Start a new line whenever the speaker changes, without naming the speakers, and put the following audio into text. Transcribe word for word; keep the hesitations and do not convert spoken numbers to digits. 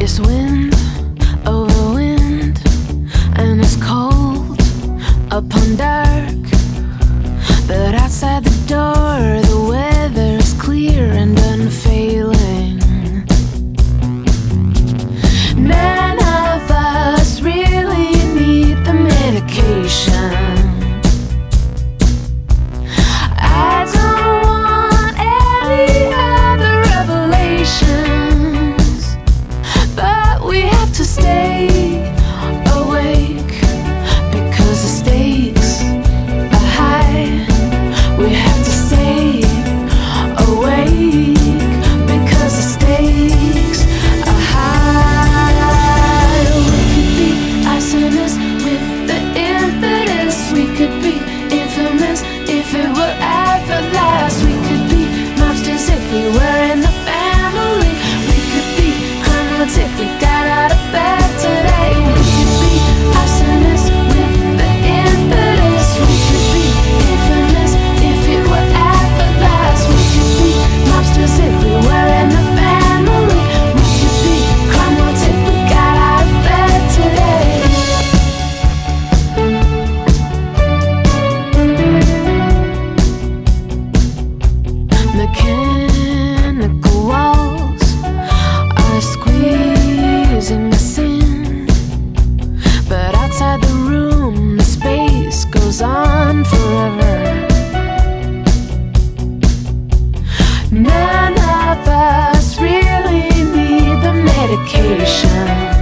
It's wind over wind, and it's cold upon dark. But outside the door, the weather is clear and unfailing. None of us really need the medication. I don't want any other revelations, but we have to stay awake because the stakes are high. We have to stay awake because the stakes are high. We could be arsonists with the impetus. We could be infamous if it were ever last. We could be mobsters if we were in the family. We could be criminals if we got out of bed today. We could be arsonists with the impetus. We could be infamous if it were ever last. We could be mobsters if we were in the family. We could be criminals if we got out of bed today. Mechanical walls are squeezing us in, but outside the room the space goes on forever. None of us really need the medication.